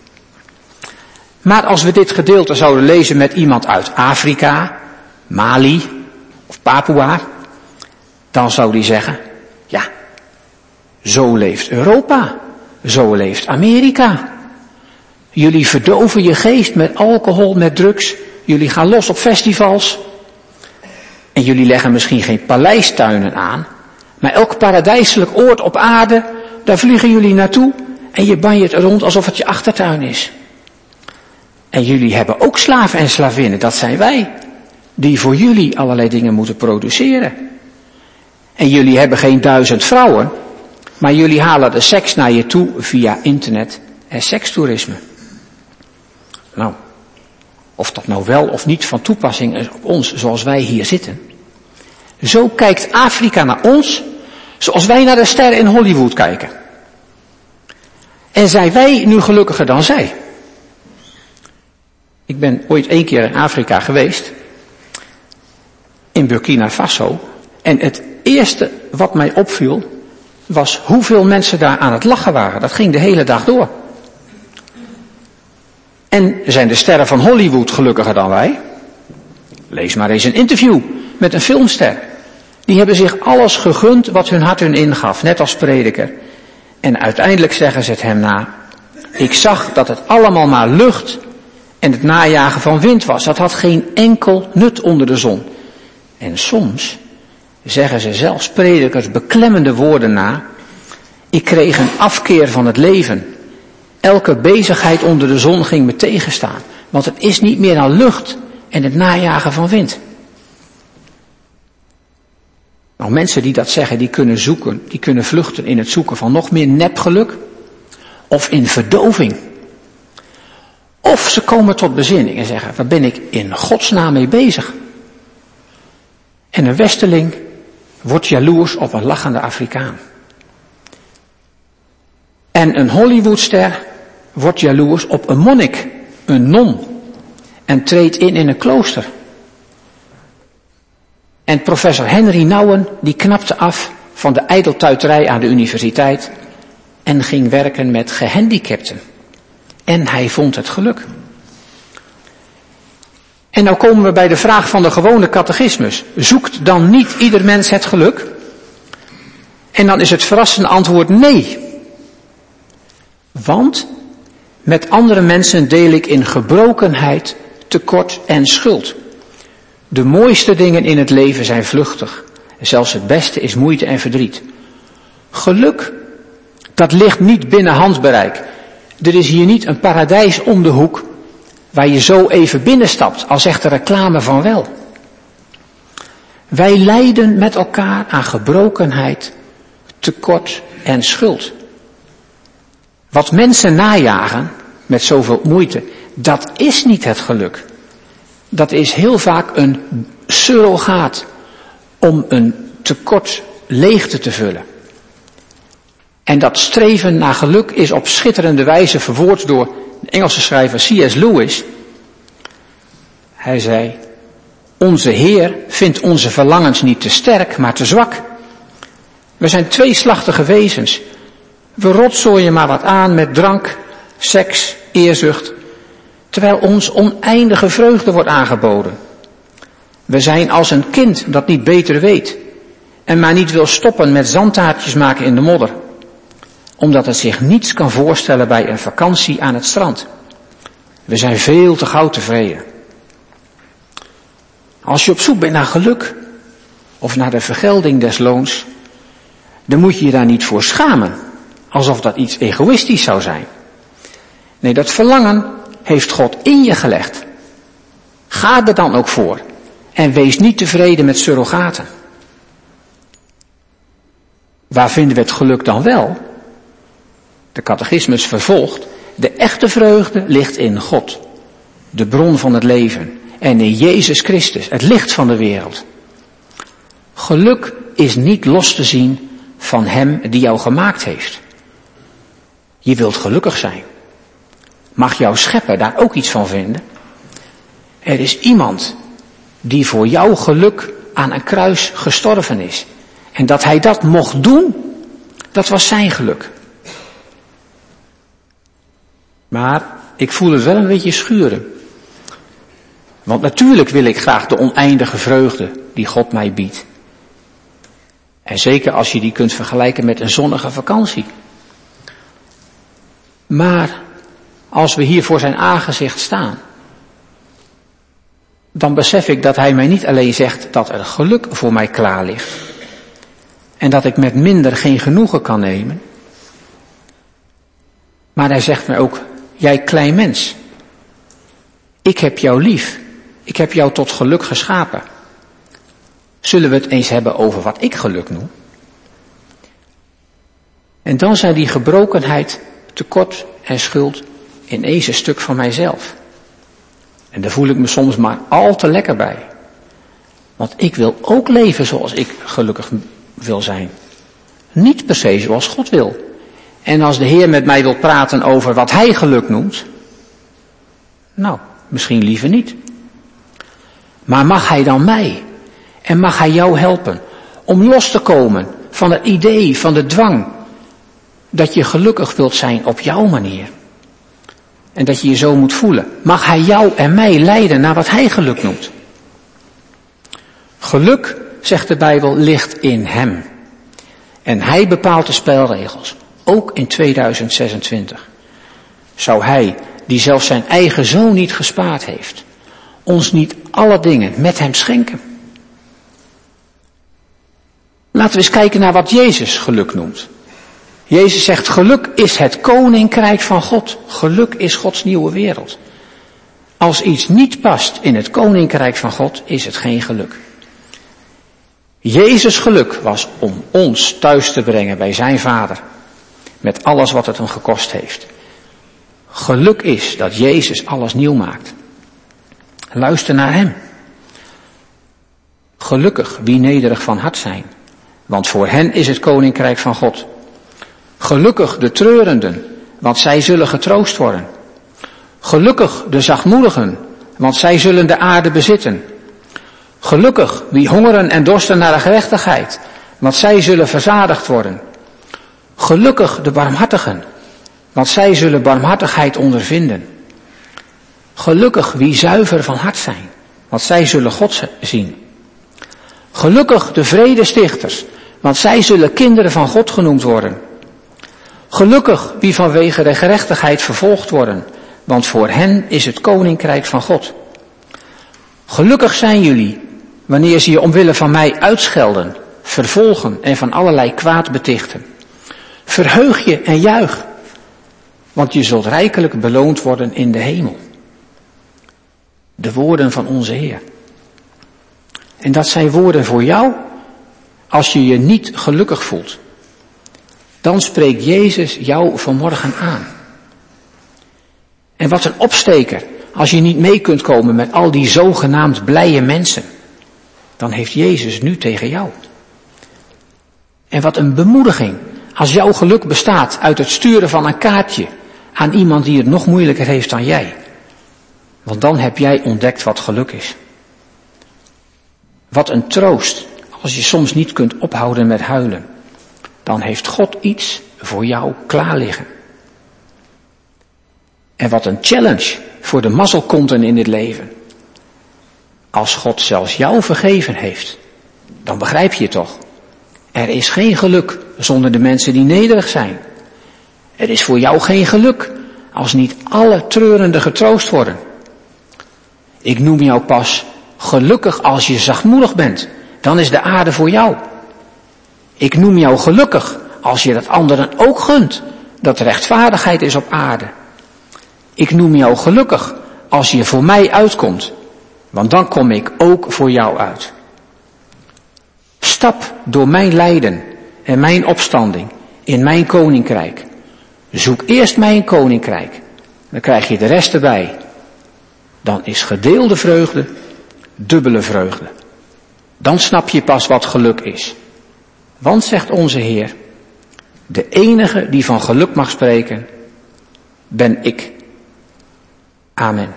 Maar als we dit gedeelte zouden lezen met iemand uit Afrika, Mali of Papua, dan zou die zeggen, ja, zo leeft Europa, zo leeft Amerika. Jullie verdoven je geest met alcohol, met drugs, jullie gaan los op festivals. En jullie leggen misschien geen paleistuinen aan, maar elk paradijselijk oord op aarde, daar vliegen jullie naartoe en je banjert er rond alsof het je achtertuin is. En jullie hebben ook slaven en slavinnen, dat zijn wij. die voor jullie allerlei dingen moeten produceren. En jullie hebben geen duizend vrouwen, maar jullie halen de seks naar je toe via internet en sekstoerisme. Nou, of dat nou wel of niet van toepassing is op ons zoals wij hier zitten. Zo kijkt Afrika naar ons zoals wij naar de sterren in Hollywood kijken. En zijn wij nu gelukkiger dan zij? Ik ben ooit één keer in Afrika geweest, in Burkina Faso, en het eerste wat mij opviel was hoeveel mensen daar aan het lachen waren. Dat ging de hele dag door. En zijn de sterren van Hollywood gelukkiger dan wij? Lees maar eens een interview met een filmster. Die hebben zich alles gegund wat hun hart hun ingaf, net als prediker. En uiteindelijk zeggen ze het hem na. Ik zag dat het allemaal maar lucht en het najagen van wind was. Dat had geen enkel nut onder de zon. En soms zeggen ze zelfs predikers beklemmende woorden na. Ik kreeg een afkeer van het leven. Elke bezigheid onder de zon ging me tegenstaan. Want het is niet meer dan lucht en het najagen van wind. Nou, mensen die dat zeggen, die kunnen zoeken, die kunnen vluchten in het zoeken van nog meer nepgeluk. Of in verdoving. Of ze komen tot bezinning en zeggen, waar ben ik in godsnaam mee bezig? En een westerling wordt jaloers op een lachende Afrikaan. En een Hollywoodster wordt jaloers op een monnik, een non, en treedt in in een klooster. En professor Henry Nouwen, die knapte af van de ijdeltuiterij aan de universiteit en ging werken met gehandicapten. En hij vond het geluk. En nou komen we bij de vraag van de gewone catechismus. Zoekt dan niet ieder mens het geluk? En dan is het verrassende antwoord nee. Want met andere mensen deel ik in gebrokenheid, tekort en schuld. De mooiste dingen in het leven zijn vluchtig. Zelfs het beste is moeite en verdriet. Geluk, dat ligt niet binnen handbereik. Er is hier niet een paradijs om de hoek waar je zo even binnenstapt, al zegt de reclame van wel. Wij lijden met elkaar aan gebrokenheid, tekort en schuld. Wat mensen najagen met zoveel moeite, dat is niet het geluk. Dat is heel vaak een surrogaat om een tekort leegte te vullen. En dat streven naar geluk is op schitterende wijze verwoord door de Engelse schrijver C S Lewis. Hij zei, onze Heer vindt onze verlangens niet te sterk, maar te zwak. We zijn tweeslachtige wezens. We rotzooien maar wat aan met drank, seks, eerzucht, terwijl ons oneindige vreugde wordt aangeboden. We zijn als een kind dat niet beter weet en maar niet wil stoppen met zandtaartjes maken in de modder, omdat het zich niets kan voorstellen bij een vakantie aan het strand. We zijn veel te gauw tevreden. Als je op zoek bent naar geluk of naar de vergelding des loons, dan moet je je daar niet voor schamen, alsof dat iets egoïstisch zou zijn. Nee, dat verlangen heeft God in je gelegd. Ga er dan ook voor en wees niet tevreden met surrogaten. Waar vinden we het geluk dan wel? De catechismus vervolgt, de echte vreugde ligt in God, de bron van het leven, en in Jezus Christus, het licht van de wereld. Geluk is niet los te zien van Hem die jou gemaakt heeft. Je wilt gelukkig zijn. Mag jouw schepper daar ook iets van vinden? Er is iemand die voor jouw geluk aan een kruis gestorven is. En dat hij dat mocht doen, dat was zijn geluk. Maar ik voel het wel een beetje schuren. Want natuurlijk wil ik graag de oneindige vreugde die God mij biedt. En zeker als je die kunt vergelijken met een zonnige vakantie. Maar als we hier voor zijn aangezicht staan, dan besef ik dat hij mij niet alleen zegt dat er geluk voor mij klaar ligt. En dat ik met minder geen genoegen kan nemen. Maar hij zegt mij ook, jij klein mens, ik heb jou lief. Ik heb jou tot geluk geschapen. Zullen we het eens hebben over wat ik geluk noem? En dan zijn die gebrokenheid, tekort en schuld ineens een stuk van mijzelf. En daar voel ik me soms maar al te lekker bij. Want ik wil ook leven zoals ik gelukkig wil zijn. Niet per se zoals God wil. En als de Heer met mij wil praten over wat Hij geluk noemt, nou, misschien liever niet. Maar mag Hij dan mij en mag Hij jou helpen om los te komen van het idee, van de dwang, dat je gelukkig wilt zijn op jouw manier. En dat je je zo moet voelen. Mag Hij jou en mij leiden naar wat Hij geluk noemt. Geluk, zegt de Bijbel, ligt in Hem. En Hij bepaalt de spelregels, ook in tweeduizend zesentwintig. Zou Hij, die zelfs zijn eigen zoon niet gespaard heeft, ons niet alle dingen met Hem schenken? Laten we eens kijken naar wat Jezus geluk noemt. Jezus zegt, geluk is het koninkrijk van God. Geluk is Gods nieuwe wereld. Als iets niet past in het koninkrijk van God, is het geen geluk. Jezus' geluk was om ons thuis te brengen bij zijn Vader. Met alles wat het hem gekost heeft. Geluk is dat Jezus alles nieuw maakt. Luister naar Hem. Gelukkig wie nederig van hart zijn, want voor hen is het koninkrijk van God. Gelukkig de treurenden, want zij zullen getroost worden. Gelukkig de zachtmoedigen, want zij zullen de aarde bezitten. Gelukkig wie hongeren en dorsten naar de gerechtigheid, want zij zullen verzadigd worden. Gelukkig de barmhartigen, want zij zullen barmhartigheid ondervinden. Gelukkig wie zuiver van hart zijn, want zij zullen God zien. Gelukkig de vredestichters, want zij zullen kinderen van God genoemd worden. Gelukkig wie vanwege de gerechtigheid vervolgd worden, want voor hen is het koninkrijk van God. Gelukkig zijn jullie, wanneer ze je omwille van mij uitschelden, vervolgen en van allerlei kwaad betichten. Verheug je en juich, want je zult rijkelijk beloond worden in de hemel. De woorden van onze Heer. En dat zijn woorden voor jou als je je niet gelukkig voelt. Dan spreekt Jezus jou vanmorgen aan. En wat een opsteker als je niet mee kunt komen met al die zogenaamd blije mensen. Dan heeft Jezus nu tegen jou. En wat een bemoediging als jouw geluk bestaat uit het sturen van een kaartje aan iemand die het nog moeilijker heeft dan jij. Want dan heb jij ontdekt wat geluk is. Wat een troost als je soms niet kunt ophouden met huilen. Dan heeft God iets voor jou klaar liggen. En wat een challenge voor de mazzelkonten in dit leven. Als God zelfs jou vergeven heeft, dan begrijp je het toch. Er is geen geluk zonder de mensen die nederig zijn. Er is voor jou geen geluk als niet alle treurenden getroost worden. Ik noem jou pas gelukkig als je zachtmoedig bent. Dan is de aarde voor jou. Ik noem jou gelukkig als je dat anderen ook gunt. Dat rechtvaardigheid is op aarde. Ik noem jou gelukkig als je voor mij uitkomt. Want dan kom ik ook voor jou uit. Stap door mijn lijden en mijn opstanding in mijn koninkrijk. Zoek eerst mijn koninkrijk. Dan krijg je de rest erbij. Dan is gedeelde vreugde dubbele vreugde. Dan snap je pas wat geluk is. Want, zegt onze Heer, de enige die van geluk mag spreken, ben ik. Amen.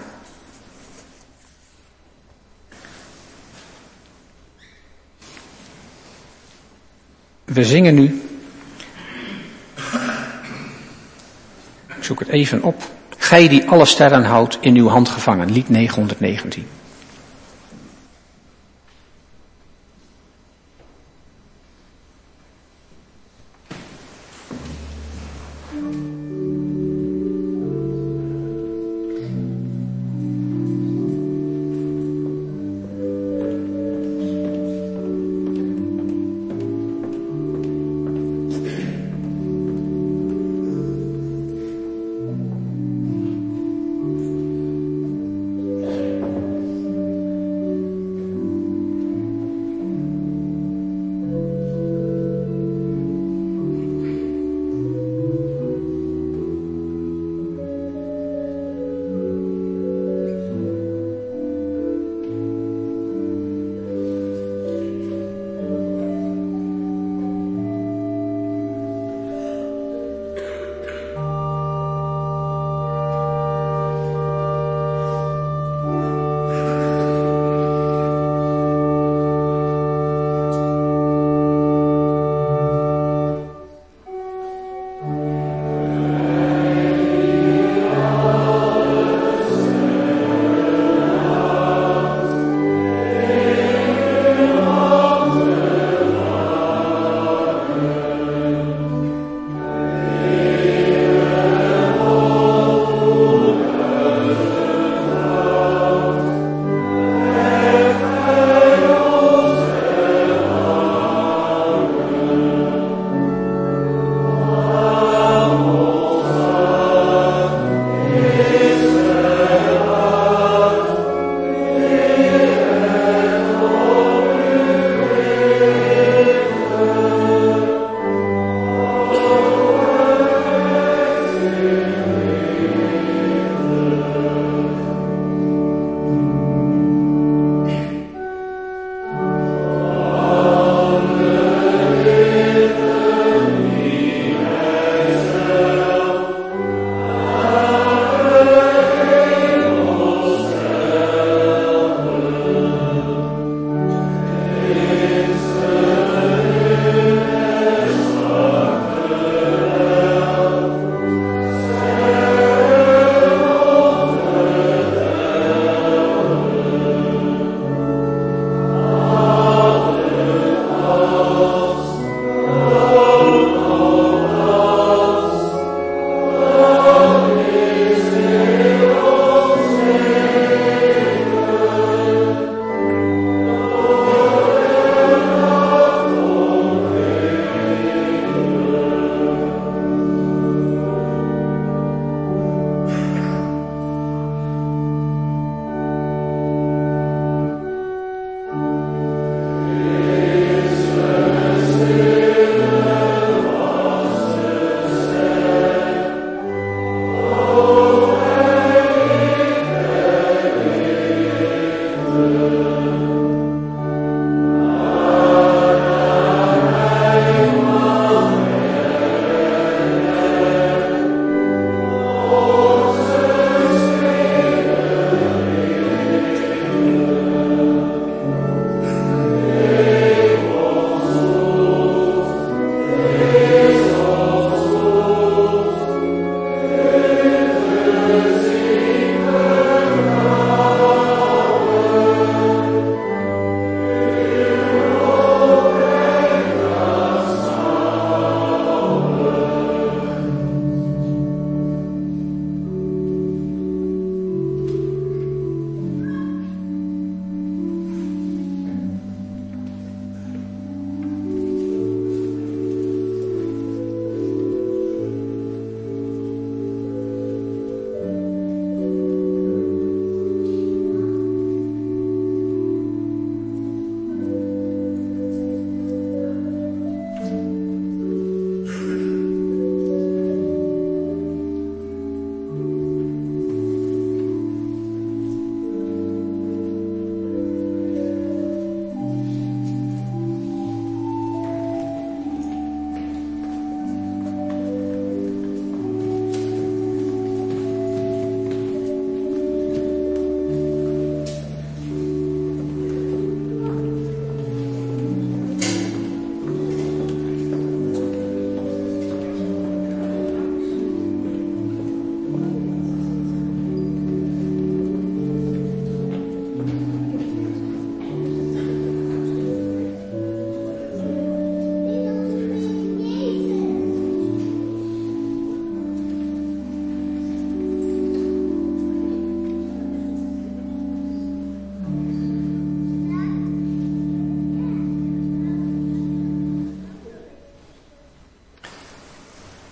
We zingen nu, ik zoek het even op, Gij die alle sterren houdt in uw hand gevangen, lied negenhonderdnegentien.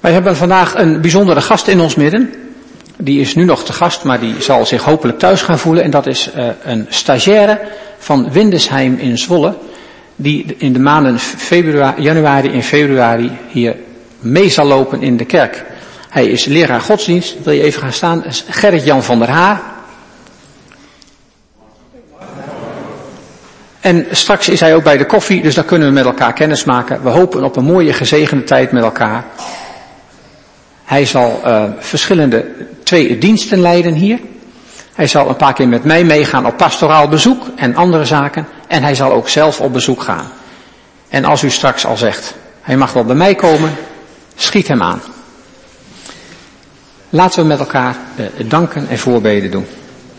Wij hebben vandaag een bijzondere gast in ons midden. Die is nu nog te gast, maar die zal zich hopelijk thuis gaan voelen. En dat is uh, een stagiaire van Windesheim in Zwolle. Die in de maanden februari, januari en februari hier mee zal lopen in de kerk. Hij is leraar godsdienst. Wil je even gaan staan? Gerrit-Jan van der Haar. En straks is hij ook bij de koffie, dus daar kunnen we met elkaar kennis maken. We hopen op een mooie gezegende tijd met elkaar. Hij zal uh, verschillende twee diensten leiden hier. Hij zal een paar keer met mij meegaan op pastoraal bezoek en andere zaken. En hij zal ook zelf op bezoek gaan. En als u straks al zegt, hij mag wel bij mij komen, schiet hem aan. Laten we met elkaar uh, danken en voorbeden doen.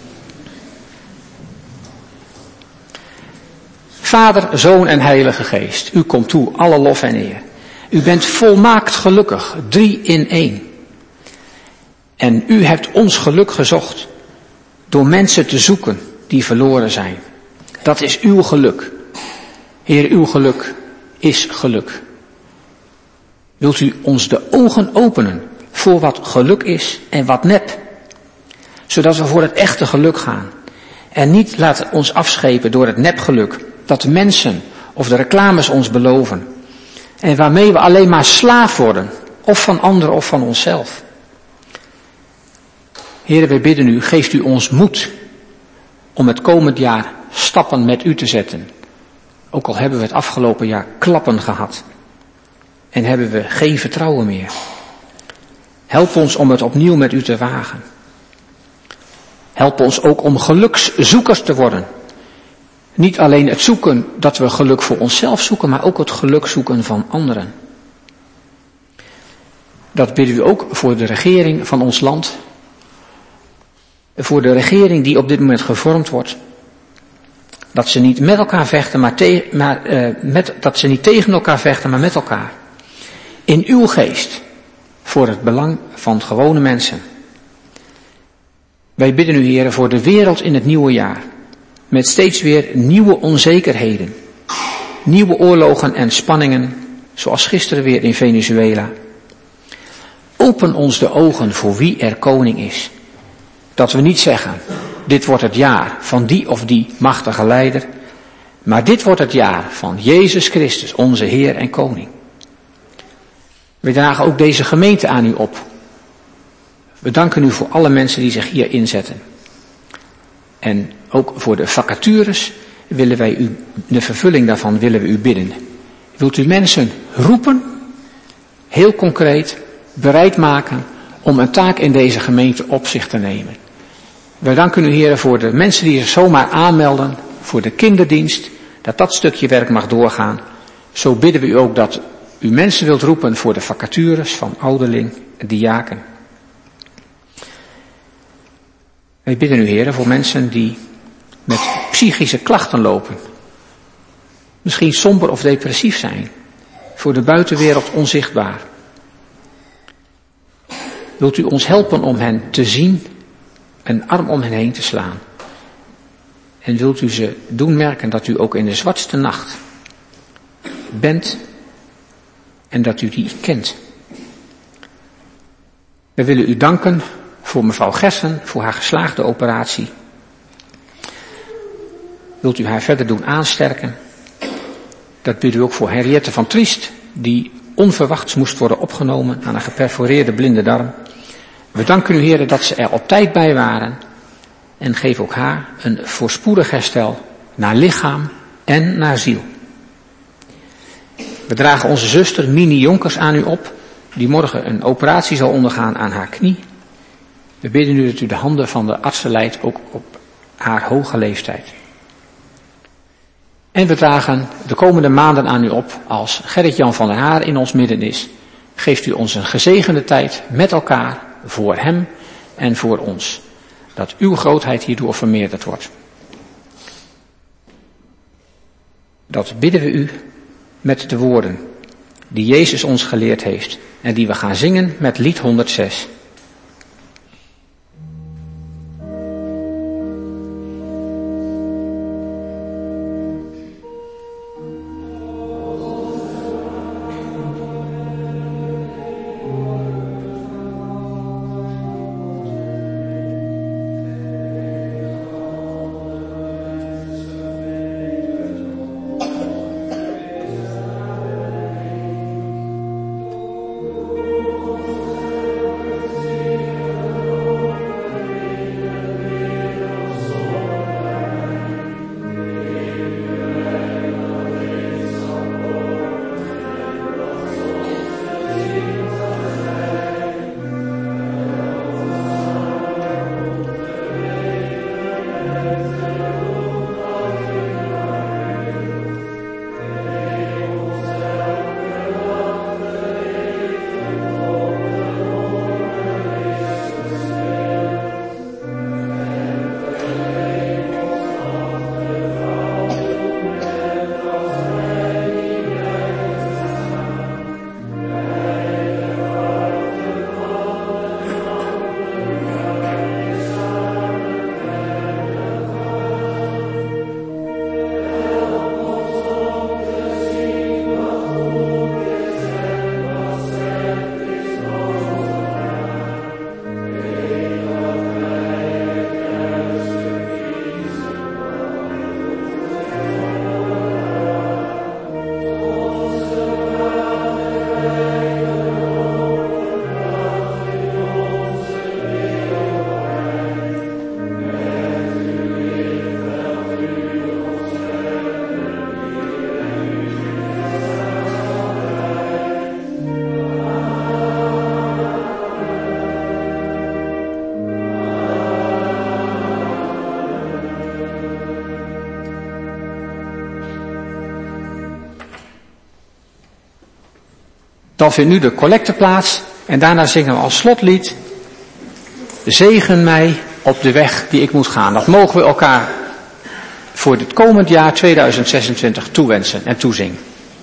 Vader, Zoon en Heilige Geest, u komt toe alle lof en eer. U bent volmaakt gelukkig, drie in één. En u hebt ons geluk gezocht door mensen te zoeken die verloren zijn. Dat is uw geluk. Heer, uw geluk is geluk. Wilt u ons de ogen openen voor wat geluk is en wat nep? Zodat we voor het echte geluk gaan. En niet laten ons afschepen door het nepgeluk dat de mensen of de reclames ons beloven. En waarmee we alleen maar slaaf worden. Of van anderen of van onszelf. Heer, wij bidden u, geeft u ons moed om het komend jaar stappen met u te zetten. Ook al hebben we het afgelopen jaar klappen gehad. En hebben we geen vertrouwen meer. Help ons om het opnieuw met u te wagen. Help ons ook om gelukszoekers te worden. Niet alleen het zoeken dat we geluk voor onszelf zoeken, maar ook het geluk zoeken van anderen. Dat bidden we ook voor de regering van ons land. Voor de regering die op dit moment gevormd wordt. Dat ze niet met elkaar vechten, maar, te, maar uh, met, dat ze niet tegen elkaar vechten, maar met elkaar. In uw geest. Voor het belang van gewone mensen. Wij bidden u, Heer, voor de wereld in het nieuwe jaar. Met steeds weer nieuwe onzekerheden. Nieuwe oorlogen en spanningen. Zoals gisteren weer in Venezuela. Open ons de ogen voor wie er koning is. Dat we niet zeggen, dit wordt het jaar van die of die machtige leider. Maar dit wordt het jaar van Jezus Christus, onze Heer en Koning. We dragen ook deze gemeente aan u op. We danken u voor alle mensen die zich hier inzetten. En ook voor de vacatures willen wij u, de vervulling daarvan willen we u bidden. Wilt u mensen roepen, heel concreet, bereid maken om een taak in deze gemeente op zich te nemen. Wij danken u, Heer, voor de mensen die zich zomaar aanmelden, voor de kinderdienst, dat dat stukje werk mag doorgaan. Zo bidden we u ook dat u mensen wilt roepen voor de vacatures van ouderling en diaken. Wij bidden u, Heer, voor mensen die met psychische klachten lopen. Misschien somber of depressief zijn. Voor de buitenwereld onzichtbaar. Wilt u ons helpen om hen te zien, een arm om hen heen te slaan. En wilt u ze doen merken dat u ook in de zwartste nacht bent en dat u die kent. We willen u danken voor mevrouw Gersen, voor haar geslaagde operatie. Wilt u haar verder doen aansterken? Dat bidden we ook voor Henriette van Triest, die onverwachts moest worden opgenomen aan een geperforeerde blinde darm. We danken u, Heer, dat ze er op tijd bij waren en geef ook haar een voorspoedig herstel naar lichaam en naar ziel. We dragen onze zuster Mini Jonkers aan u op, die morgen een operatie zal ondergaan aan haar knie. We bidden u dat u de handen van de artsen leidt, ook op haar hoge leeftijd. En we dragen de komende maanden aan u op, als Gerrit-Jan van der Haar in ons midden is. Geeft u ons een gezegende tijd met elkaar, voor hem en voor ons. Dat uw grootheid hierdoor vermeerderd wordt. Dat bidden we u met de woorden die Jezus ons geleerd heeft en die we gaan zingen met lied honderdzes. Dan vindt nu de collecte plaats en daarna zingen we als slotlied: Zegen mij op de weg die ik moet gaan. Dat mogen we elkaar voor dit komend jaar tweeduizend zesentwintig toewensen en toezingen.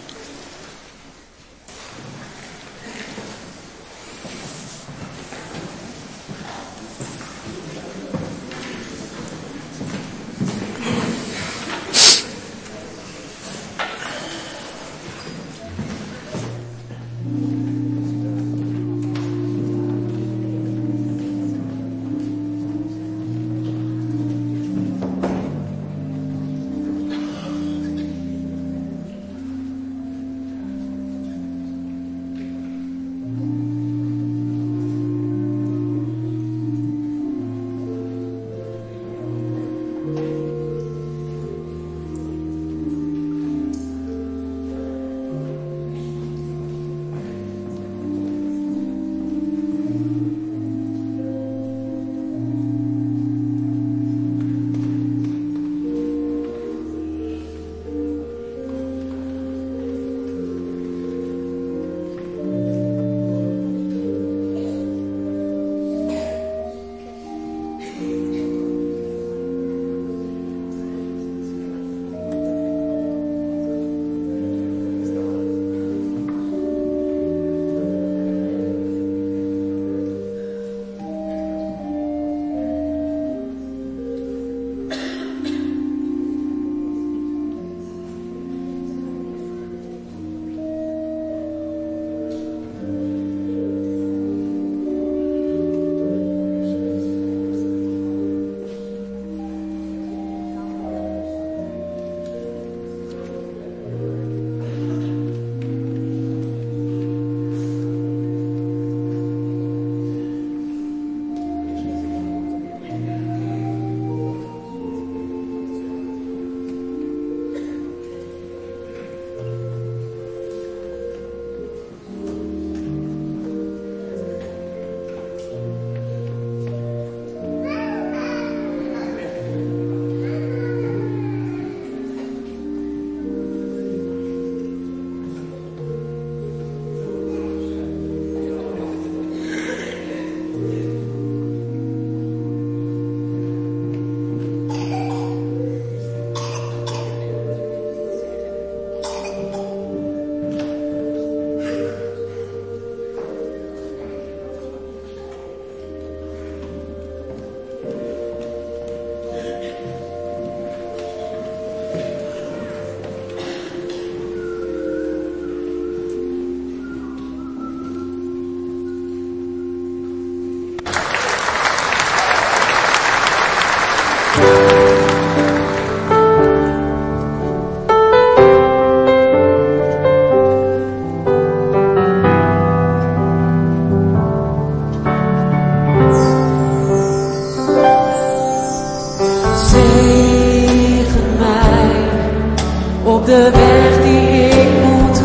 de weg die ik moet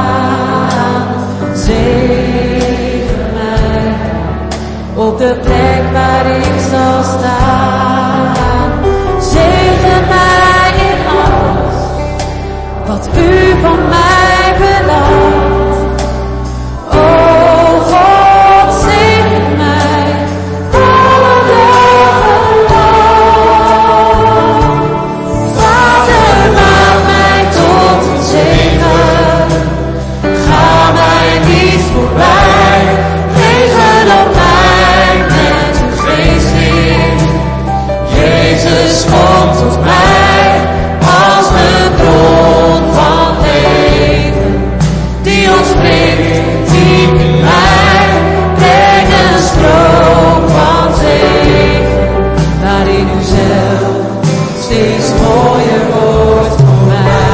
gaan. Zegen mij op de plek waar ik zal staan. Zegen mij in alles wat u van mij verlangt. O God, zegen mij alle dagen lang. Vader, maak mij tot een zegen. Ga mij niet voorbij. Regen op mij met uw geest in. Jezus, kom tot mij als de bron van leven, die ons brengt diep in mij. Breng een stroom van zegen, waarin u zelf steeds mooier wordt voor mij.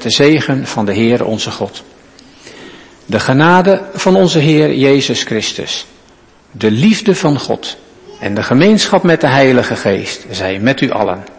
de zegen van de Heer onze God. De genade van onze Heer Jezus Christus, de liefde van God en de gemeenschap met de Heilige Geest zij met u allen.